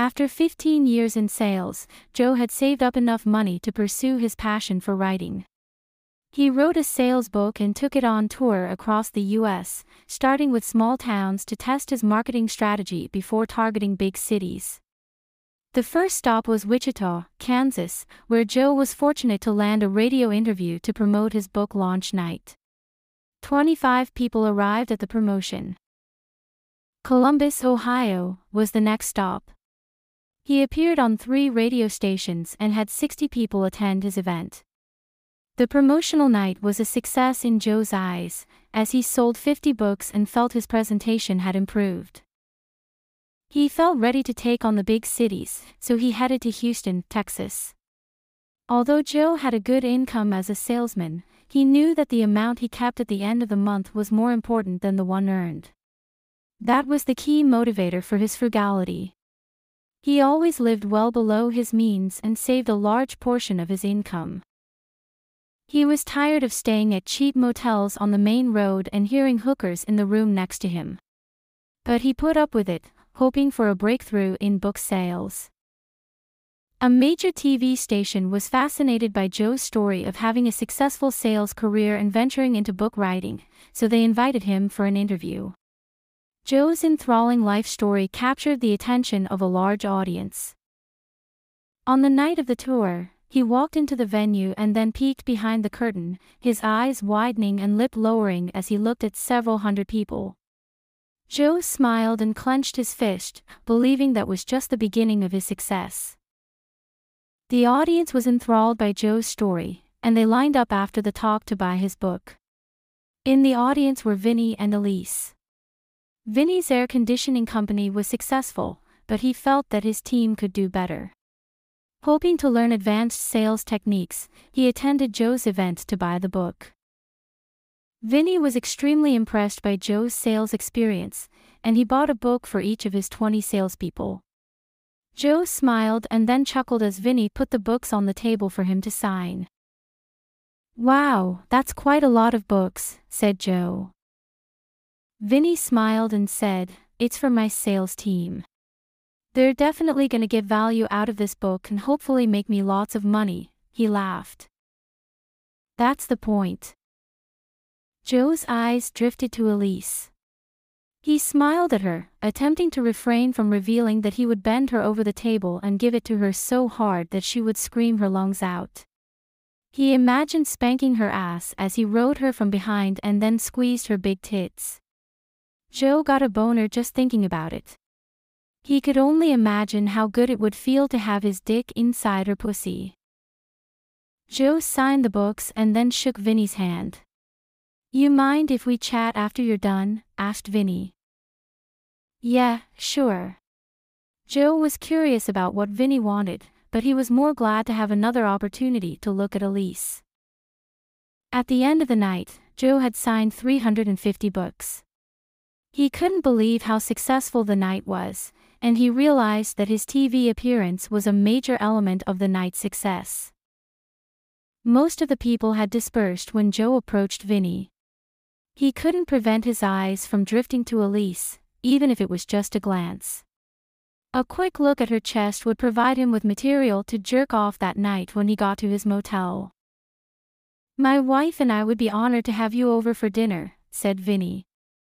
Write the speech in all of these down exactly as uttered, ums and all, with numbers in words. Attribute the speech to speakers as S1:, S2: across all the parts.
S1: After fifteen years in sales, Joe had saved up enough money to pursue his passion for writing. He wrote a sales book and took it on tour across the U S, starting with small towns to test his marketing strategy before targeting big cities. The first stop was Wichita, Kansas, where Joe was fortunate to land a radio interview to promote his book launch night. twenty-five people arrived at the promotion. Columbus, Ohio, was the next stop. He appeared on three radio stations and had sixty people attend his event. The promotional night was a success in Joe's eyes, as he sold fifty books and felt his presentation had improved. He felt ready to take on the big cities, so he headed to Houston, Texas. Although Joe had a good income as a salesman, he knew that the amount he kept at the end of the month was more important than the one earned. That was the key motivator for his frugality. He always lived well below his means and saved a large portion of his income. He was tired of staying at cheap motels on the main road and hearing hookers in the room next to him. But he put up with it, hoping for a breakthrough in book sales. A major T V station was fascinated by Joe's story of having a successful sales career and venturing into book writing, so they invited him for an interview. Joe's enthralling life story captured the attention of a large audience. On the night of the tour, he walked into the venue and then peeked behind the curtain, his eyes widening and lip lowering as he looked at several hundred people. Joe smiled and clenched his fist, believing that was just the beginning of his success. The audience was enthralled by Joe's story, and they lined up after the talk to buy his book. In the audience were Vinny and Elise. Vinny's air conditioning company was successful, but he felt that his team could do better. Hoping to learn advanced sales techniques, he attended Joe's event to buy the book. Vinny was extremely impressed by Joe's sales experience, and he bought a book for each of his twenty salespeople. Joe smiled and then chuckled as Vinny put the books on the table for him to sign. "Wow, that's quite a lot of books," said Joe. Vinny smiled and said, "It's for my sales team. They're definitely gonna get value out of this book and hopefully make me lots of money," he laughed. "That's the point." Joe's eyes drifted to Elise. He smiled at her, attempting to refrain from revealing that he would bend her over the table and give it to her so hard that she would scream her lungs out. He imagined spanking her ass as he rode her from behind and then squeezed her big tits. Joe got a boner just thinking about it. He could only imagine how good it would feel to have his dick inside her pussy. Joe signed the books and then shook Vinny's hand. "You mind if we chat after you're done?" asked Vinny. "Yeah, sure." Joe was curious about what Vinny wanted, but he was more glad to have another opportunity to look at Elise. At the end of the night, Joe had signed three hundred fifty books. He couldn't believe how successful the night was, and he realized that his T V appearance was a major element of the night's success. Most of the people had dispersed when Joe approached Vinny. He couldn't prevent his eyes from drifting to Elise, even if it was just a glance. A quick look at her chest would provide him with material to jerk off that night when he got to his motel. "My wife and I would be honored to have you over for dinner," said Vinny.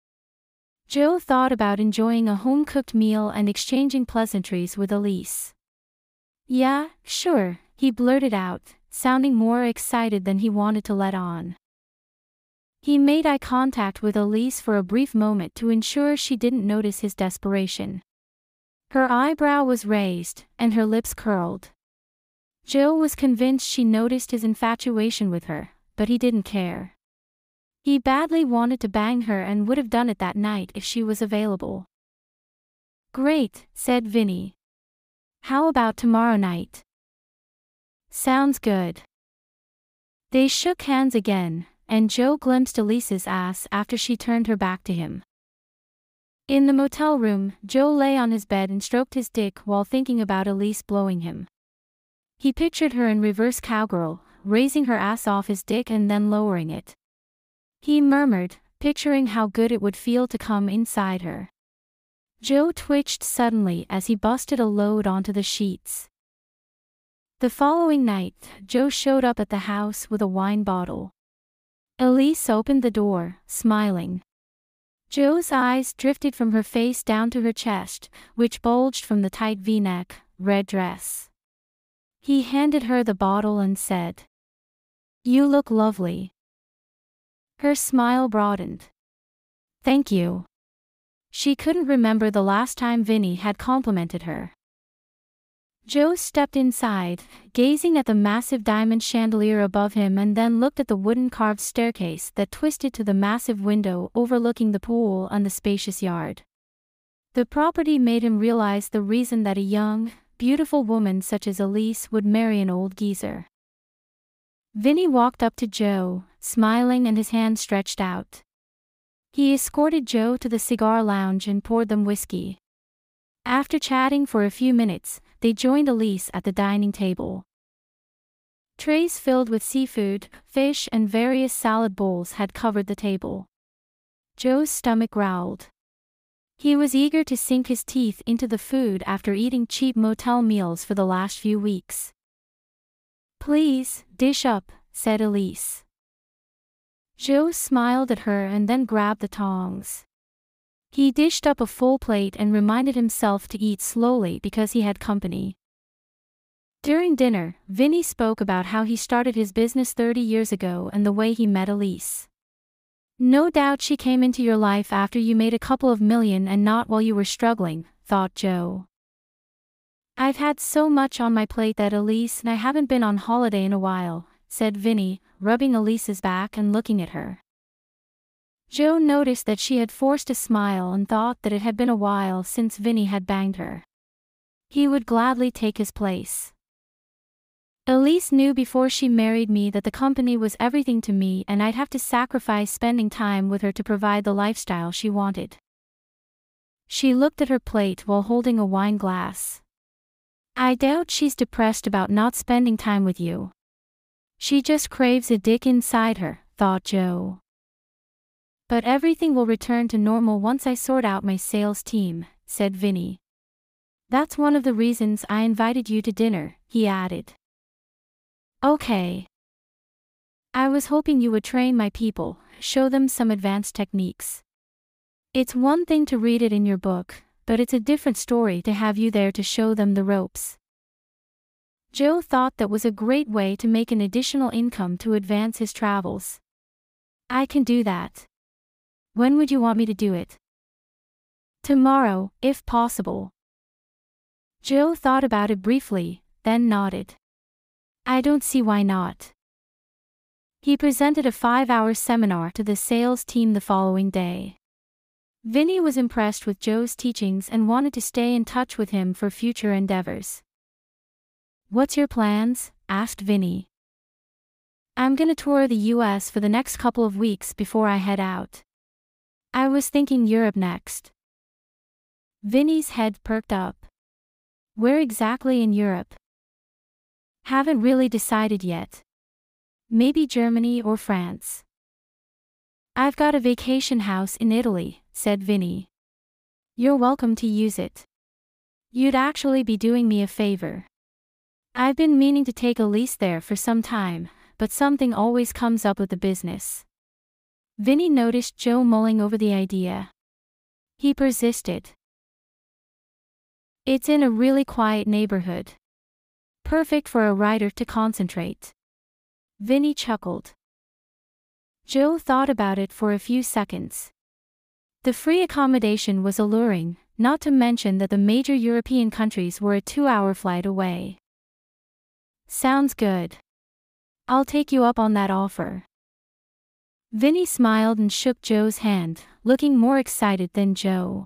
S1: Joe thought about enjoying a home-cooked meal and exchanging pleasantries with Elise. "Yeah, sure," he blurted out, sounding more excited than he wanted to let on. He made eye contact with Elise for a brief moment to ensure she didn't notice his desperation. Her eyebrow was raised, and her lips curled. Joe was convinced she noticed his infatuation with her, but he didn't care. He badly wanted to bang her and would have done it that night if she was available. "Great," said Vinny. "How about tomorrow night?" "Sounds good." They shook hands again, and Joe glimpsed Elise's ass after she turned her back to him. In the motel room, Joe lay on his bed and stroked his dick while thinking about Elise blowing him. He pictured her in reverse cowgirl, raising her ass off his dick and then lowering it. He murmured, picturing how good it would feel to come inside her. Joe twitched suddenly as he busted a load onto the sheets. The following night, Joe showed up at the house with a wine bottle. Elise opened the door, smiling. Joe's eyes drifted from her face down to her chest, which bulged from the tight V-neck, red dress. He handed her the bottle and said, "You look lovely." Her smile broadened. "Thank you." She couldn't remember the last time Vinny had complimented her. Joe stepped inside, gazing at the massive diamond chandelier above him, and then looked at the wooden carved staircase that twisted to the massive window overlooking the pool and the spacious yard. The property made him realize the reason that a young, beautiful woman such as Elise would marry an old geezer. Vinny walked up to Joe, smiling and his hand stretched out. He escorted Joe to the cigar lounge and poured them whiskey. After chatting for a few minutes, they joined Elise at the dining table. Trays filled with seafood, fish, and various salad bowls had covered the table. Joe's stomach growled. He was eager to sink his teeth into the food after eating cheap motel meals for the last few weeks. "Please, dish up," said Elise. Joe smiled at her and then grabbed the tongs. He dished up a full plate and reminded himself to eat slowly because he had company. During dinner, Vinny spoke about how he started his business thirty years ago and the way he met Elise. "No doubt she came into your life after you made a couple of million and not while you were struggling," thought Joe. "I've had so much on my plate that Elise and I haven't been on holiday in a while," said Vinny, rubbing Elise's back and looking at her. Joe noticed that she had forced a smile and thought that it had been a while since Vinny had banged her. He would gladly take his place. "Elise knew before she married me that the company was everything to me and I'd have to sacrifice spending time with her to provide the lifestyle she wanted." She looked at her plate while holding a wine glass. "I doubt she's depressed about not spending time with you. She just craves a dick inside her," thought Joe. "But everything will return to normal once I sort out my sales team," said Vinny. "That's one of the reasons I invited you to dinner," he added. "Okay. I was hoping you would train my people, show them some advanced techniques. It's one thing to read it in your book, but it's a different story to have you there to show them the ropes." Joe thought that was a great way to make an additional income to advance his travels. "I can do that. When would you want me to do it?" "Tomorrow, if possible." Joe thought about it briefly, then nodded. "I don't see why not." He presented a five-hour seminar to the sales team the following day. Vinny was impressed with Joe's teachings and wanted to stay in touch with him for future endeavors. "What's your plans?" asked Vinny. "I'm gonna tour the U S for the next couple of weeks before I head out. I was thinking Europe next." Vinny's head perked up. "Where exactly in Europe?" "Haven't really decided yet. Maybe Germany or France." "I've got a vacation house in Italy," said Vinny. "You're welcome to use it. You'd actually be doing me a favor. I've been meaning to take Elise there for some time, but something always comes up with the business." Vinny noticed Joe mulling over the idea. He persisted. "It's in a really quiet neighborhood. Perfect for a writer to concentrate." Vinny chuckled. Joe thought about it for a few seconds. The free accommodation was alluring, not to mention that the major European countries were a two-hour flight away. "Sounds good. I'll take you up on that offer." Vinny smiled and shook Joe's hand, looking more excited than Joe.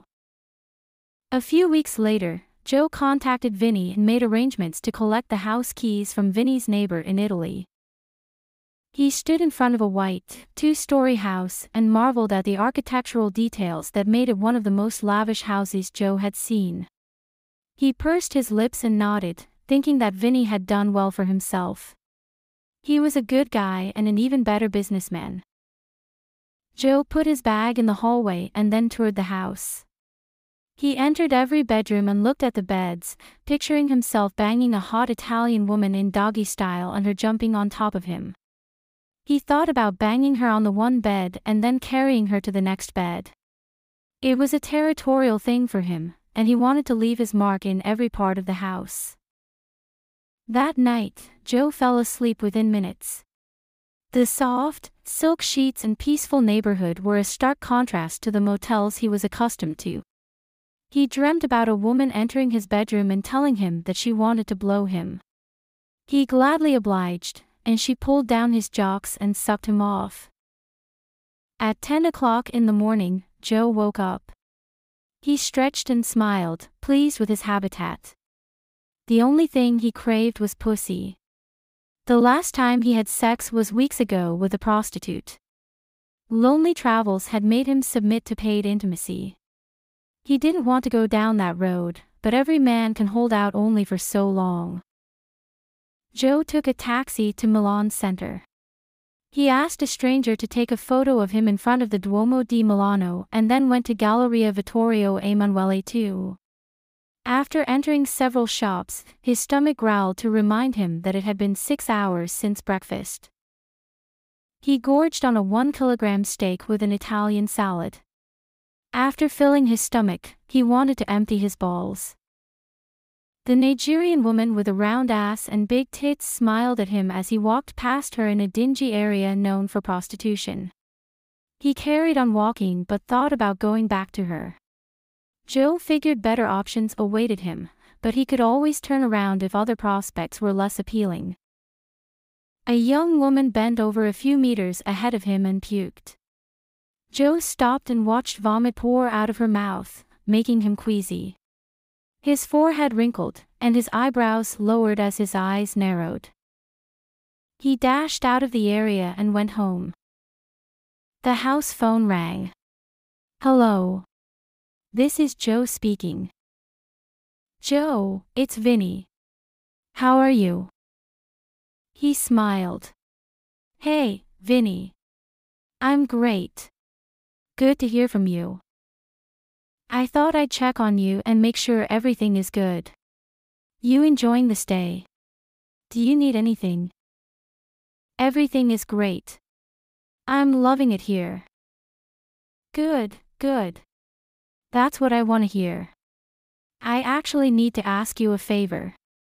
S1: A few weeks later, Joe contacted Vinny and made arrangements to collect the house keys from Vinny's neighbor in Italy. He stood in front of a white, two-story house and marveled at the architectural details that made it one of the most lavish houses Joe had seen. He pursed his lips and nodded, thinking that Vinny had done well for himself. He was a good guy and an even better businessman. Joe put his bag in the hallway and then toured the house. He entered every bedroom and looked at the beds, picturing himself banging a hot Italian woman in doggy style and her jumping on top of him. He thought about banging her on the one bed and then carrying her to the next bed. It was a territorial thing for him, and he wanted to leave his mark in every part of the house. That night, Joe fell asleep within minutes. The soft, silk sheets and peaceful neighborhood were a stark contrast to the motels he was accustomed to. He dreamt about a woman entering his bedroom and telling him that she wanted to blow him. He gladly obliged, and she pulled down his jocks and sucked him off. At ten o'clock in the morning, Joe woke up. He stretched and smiled, pleased with his habitat. The only thing he craved was pussy. The last time he had sex was weeks ago with a prostitute. Lonely travels had made him submit to paid intimacy. He didn't want to go down that road, but every man can hold out only for so long. Joe took a taxi to Milan Center. He asked a stranger to take a photo of him in front of the Duomo di Milano and then went to Galleria Vittorio Emanuele the Second. After entering several shops, his stomach growled to remind him that it had been six hours since breakfast. He gorged on a one kilogram steak with an Italian salad. After filling his stomach, he wanted to empty his balls. The Nigerian woman with a round ass and big tits smiled at him as he walked past her in a dingy area known for prostitution. He carried on walking but thought about going back to her. Joe figured better options awaited him, but he could always turn around if other prospects were less appealing. A young woman bent over a few meters ahead of him and puked. Joe stopped and watched vomit pour out of her mouth, making him queasy. His forehead wrinkled, and his eyebrows lowered as his eyes narrowed. He dashed out of the area and went home. The house phone rang. "Hello. This is Joe speaking." "Joe, it's Vinny. How are you?" He smiled. "Hey, Vinny. I'm great. Good to hear from you. I thought I'd check on you and make sure everything is good. You enjoying the stay? Do you need anything?" "Everything is great. I'm loving it here." "Good, good. That's what I want to hear. I actually need to ask you a favor."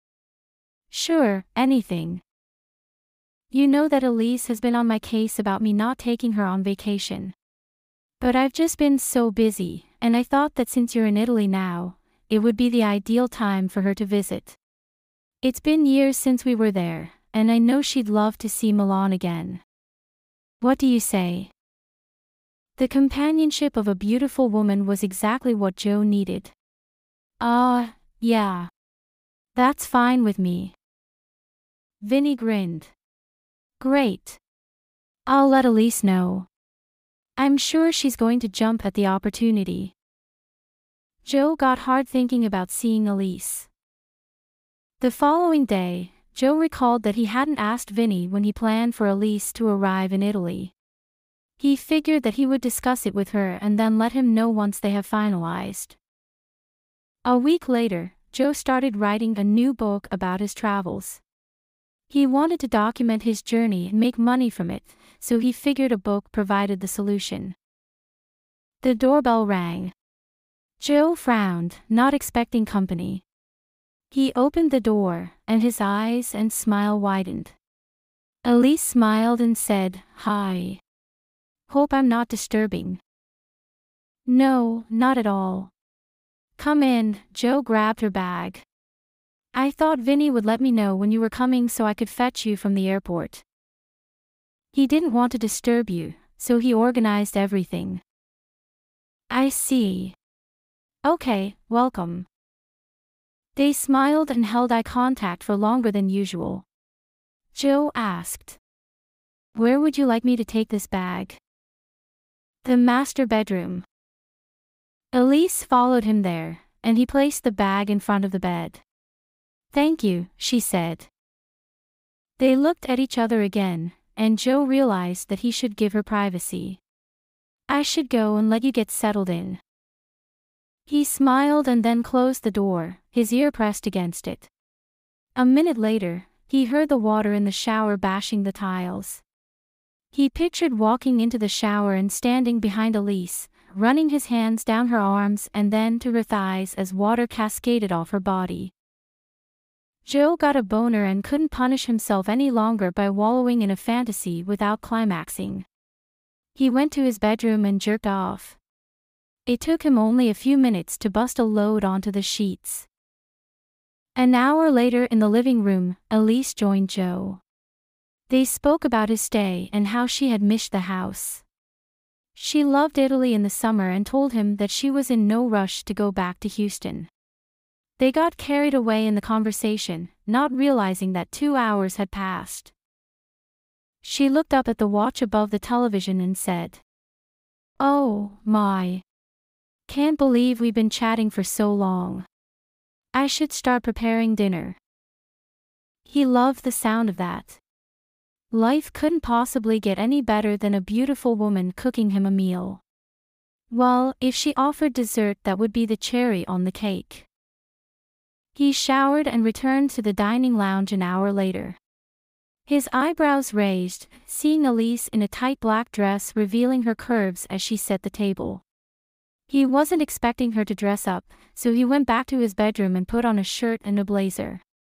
S1: "Sure, anything." "You know that Elise has been on my case about me not taking her on vacation. But I've just been so busy, and I thought that since you're in Italy now, it would be the ideal time for her to visit. It's been years since we were there, and I know she'd love to see Milan again. What do you say?" The companionship of a beautiful woman was exactly what Joe needed. Ah, uh, yeah. That's fine with me." Vinny grinned. "Great. I'll let Elise know. I'm sure she's going to jump at the opportunity." Joe got hard thinking about seeing Elise. The following day, Joe recalled that he hadn't asked Vinny when he planned for Elise to arrive in Italy. He figured that he would discuss it with her and then let him know once they have finalized. A week later, Joe started writing a new book about his travels. He wanted to document his journey and make money from it, so he figured a book provided the solution. The doorbell rang. Joe frowned, not expecting company. He opened the door, and his eyes and smile widened. Elise smiled and said, "Hi. Hope I'm not disturbing." "No, not at all. Come in." Joe grabbed her bag. "I thought Vinny would let me know when you were coming so I could fetch you from the airport. He didn't want to disturb you, so he organized everything." "I see. Okay, welcome." They smiled and held eye contact for longer than usual. Joe asked, "Where would you like me to take this bag?" "The master bedroom." Elise followed him there, and he placed the bag in front of the bed. "Thank you," she said. They looked at each other again, and Joe realized that he should give her privacy. "I should go and let you get settled in." He smiled and then closed the door, his ear pressed against it. A minute later, he heard the water in the shower bashing the tiles. He pictured walking into the shower and standing behind Elise, running his hands down her arms and then to her thighs as water cascaded off her body. Joe got a boner and couldn't punish himself any longer by wallowing in a fantasy without climaxing. He went to his bedroom and jerked off. It took him only a few minutes to bust a load onto the sheets. An hour later in the living room, Elise joined Joe. They spoke about his stay and how she had missed the house. She loved Italy in the summer and told him that she was in no rush to go back to Houston. They got carried away in the conversation, not realizing that two hours had passed. She looked up at the watch above the television and said, "Oh, my. Can't believe we've been chatting for so long. I should start preparing dinner." He loved the sound of that. Life couldn't possibly get any better than a beautiful woman cooking him a meal. Well, if she offered dessert, that would be the cherry on the cake. He showered and returned to the dining lounge an hour later. His eyebrows raised, seeing Elise in a tight black dress revealing her curves as she set the table. He wasn't expecting her to dress up, so he went back to his bedroom and put on a shirt and a blazer.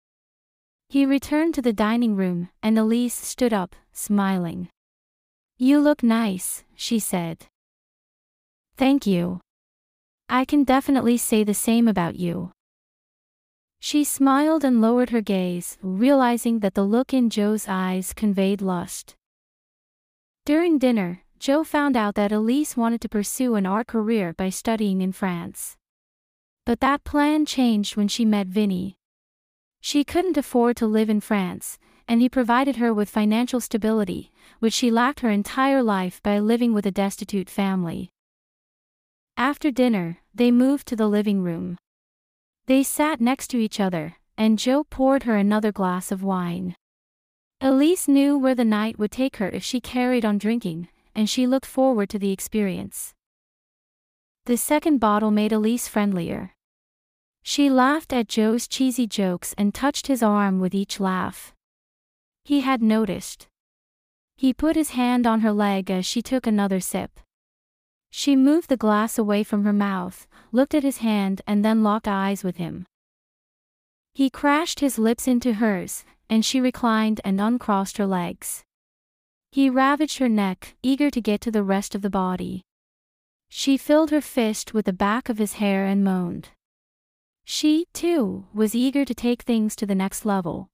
S1: He returned to the dining room, and Elise stood up, smiling. "You look nice," she said. "Thank you. I can definitely say the same about you." She smiled and lowered her gaze, realizing that the look in Joe's eyes conveyed lust. During dinner, Joe found out that Elise wanted to pursue an art career by studying in France. But that plan changed when she met Vinny. She couldn't afford to live in France, and he provided her with financial stability, which she lacked her entire life by living with a destitute family. After dinner, they moved to the living room. They sat next to each other, and Joe poured her another glass of wine. Elise knew where the night would take her if she carried on drinking, and she looked forward to the experience. The second bottle made Elise friendlier. She laughed at Joe's cheesy jokes and touched his arm with each laugh. He had noticed. He put his hand on her leg as she took another sip. She moved the glass away from her mouth, looked at his hand and then locked eyes with him. He crashed his lips into hers, and she reclined and uncrossed her legs. He ravaged her neck, eager to get to the rest of the body. She filled her fist with the back of his hair and moaned. She, too, was eager to take things to the next level.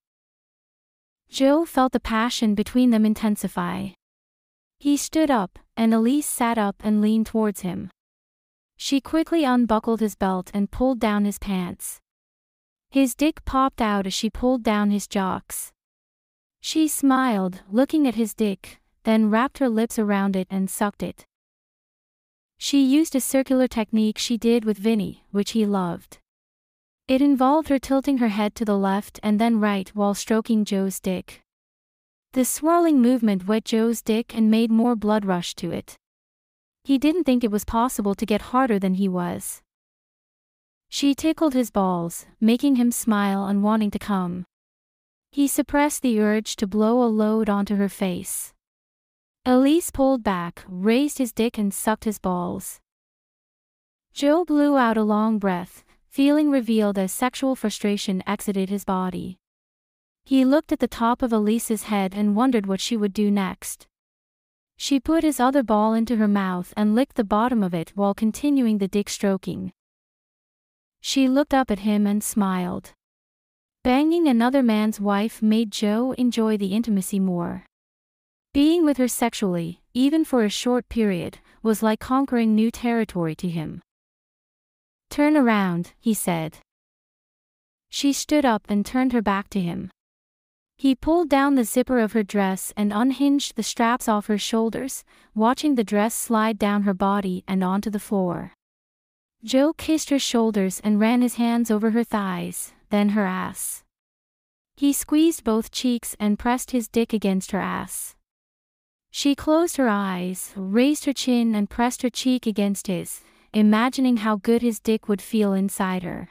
S1: Joe felt the passion between them intensify. He stood up, and Elise sat up and leaned towards him. She quickly unbuckled his belt and pulled down his pants. His dick popped out as she pulled down his jocks. She smiled, looking at his dick, then wrapped her lips around it and sucked it. She used a circular technique she did with Vinny, which he loved. It involved her tilting her head to the left and then right while stroking Joe's dick. The swirling movement wet Joe's dick and made more blood rush to it. He didn't think it was possible to get harder than he was. She tickled his balls, making him smile and wanting to come. He suppressed the urge to blow a load onto her face. Elise pulled back, raised his dick and sucked his balls. Joe blew out a long breath, feeling revealed as sexual frustration exited his body. He looked at the top of Elise's head and wondered what she would do next. She put his other ball into her mouth and licked the bottom of it while continuing the dick stroking. She looked up at him and smiled. Banging another man's wife made Joe enjoy the intimacy more. Being with her sexually, even for a short period, was like conquering new territory to him. "Turn around," he said. She stood up and turned her back to him. He pulled down the zipper of her dress and unhinged the straps off her shoulders, watching the dress slide down her body and onto the floor. Joe kissed her shoulders and ran his hands over her thighs, then her ass. He squeezed both cheeks and pressed his dick against her ass. She closed her eyes, raised her chin and pressed her cheek against his, imagining how good his dick would feel inside her.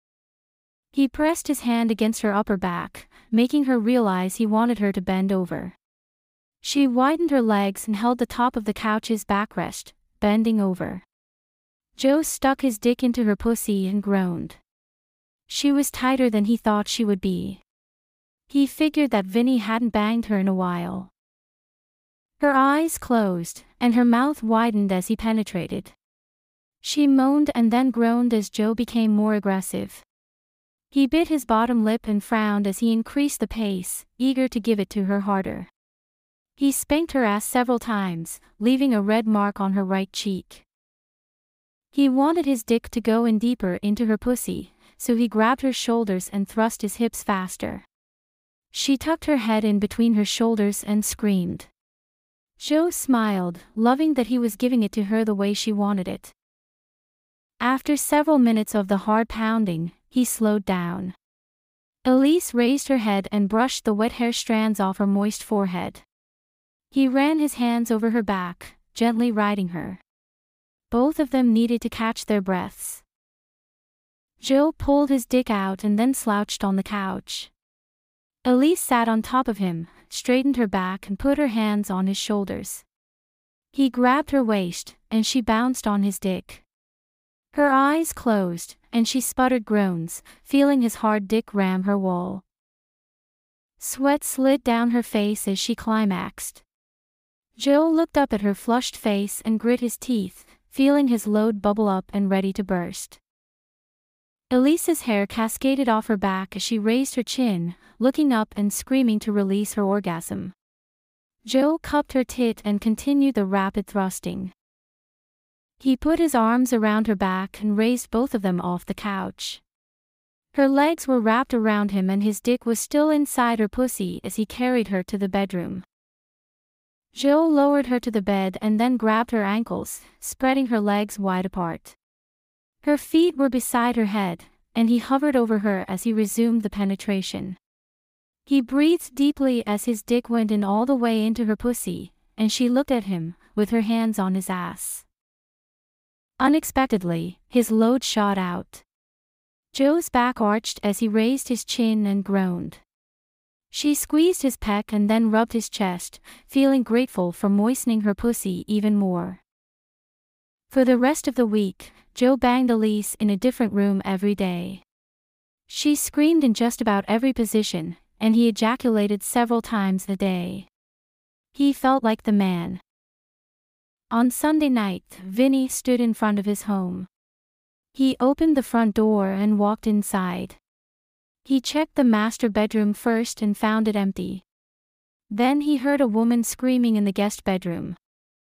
S1: He pressed his hand against her upper back, making her realize he wanted her to bend over. She widened her legs and held the top of the couch's backrest, bending over. Joe stuck his dick into her pussy and groaned. She was tighter than he thought she would be. He figured that Vinny hadn't banged her in a while. Her eyes closed, and her mouth widened as he penetrated. She moaned and then groaned as Joe became more aggressive. He bit his bottom lip and frowned as he increased the pace, eager to give it to her harder. He spanked her ass several times, leaving a red mark on her right cheek. He wanted his dick to go in deeper into her pussy, so he grabbed her shoulders and thrust his hips faster. She tucked her head in between her shoulders and screamed. Joe smiled, loving that he was giving it to her the way she wanted it. After several minutes of the hard pounding, he slowed down. Elise raised her head and brushed the wet hair strands off her moist forehead. He ran his hands over her back, gently riding her. Both of them needed to catch their breaths. Joe pulled his dick out and then slouched on the couch. Elise sat on top of him, straightened her back and put her hands on his shoulders. He grabbed her waist, and she bounced on his dick. Her eyes closed, and she sputtered groans, feeling his hard dick ram her wall. Sweat slid down her face as she climaxed. Joe looked up at her flushed face and grit his teeth, feeling his load bubble up and ready to burst. Elise's hair cascaded off her back as she raised her chin, looking up and screaming to release her orgasm. Joe cupped her tit and continued the rapid thrusting. He put his arms around her back and raised both of them off the couch. Her legs were wrapped around him and his dick was still inside her pussy as he carried her to the bedroom. Joe lowered her to the bed and then grabbed her ankles, spreading her legs wide apart. Her feet were beside her head, and he hovered over her as he resumed the penetration. He breathed deeply as his dick went in all the way into her pussy, and she looked at him, with her hands on his ass. Unexpectedly, his load shot out. Joe's back arched as he raised his chin and groaned. She squeezed his pec and then rubbed his chest, feeling grateful for moistening her pussy even more. For the rest of the week, Joe banged Elise in a different room every day. She screamed in just about every position, and he ejaculated several times a day. He felt like the man. On Sunday night, Vinny stood in front of his home. He opened the front door and walked inside. He checked the master bedroom first and found it empty. Then he heard a woman screaming in the guest bedroom.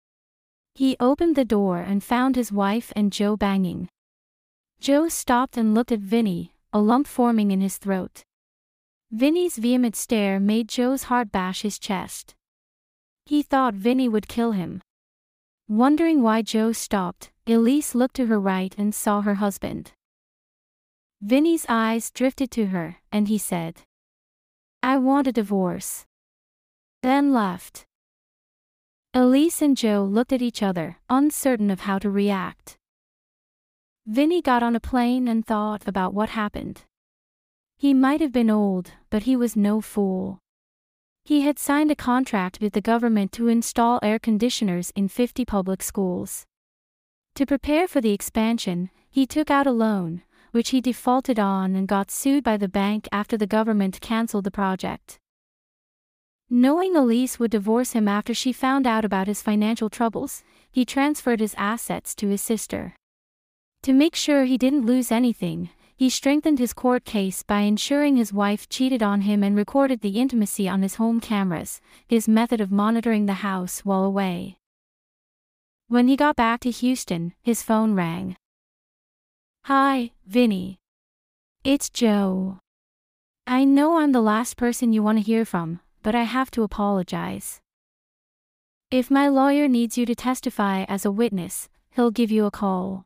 S1: He opened the door and found his wife and Joe banging. Joe stopped and looked at Vinny, a lump forming in his throat. Vinny's vehement stare made Joe's heart bash his chest. He thought Vinny would kill him. Wondering why Joe stopped, Elise looked to her right and saw her husband. Vinny's eyes drifted to her, and he said, "I want a divorce." Then left. Elise and Joe looked at each other, uncertain of how to react. Vinny got on a plane and thought about what happened. He might have been old, but he was no fool. He had signed a contract with the government to install air conditioners in fifty public schools. To prepare for the expansion, he took out a loan, which he defaulted on and got sued by the bank after the government canceled the project. Knowing Elise would divorce him after she found out about his financial troubles, he transferred his assets to his sister. To make sure he didn't lose anything, he strengthened his court case by ensuring his wife cheated on him and recorded the intimacy on his home cameras, his method of monitoring the house while away. When he got back to Houston, his phone rang. "Hi, Vinny. It's Joe. I know I'm the last person you want to hear from, but I have to apologize. If my lawyer needs you to testify as a witness, he'll give you a call."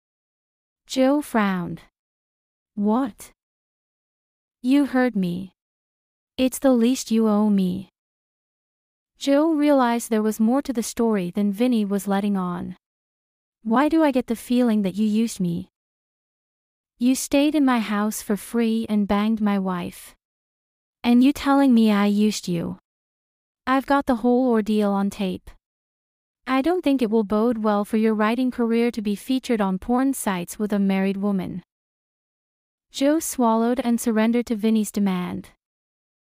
S1: Joe frowned. "What?" "You heard me. It's the least you owe me." Joe realized there was more to the story than Vinny was letting on. Why do I get the feeling that you used me? You stayed in my house for free and banged my wife. And you telling me I used you? I've got the whole ordeal on tape. I don't think it will bode well for your writing career to be featured on porn sites with a married woman. Joe swallowed and surrendered to Vinny's demand.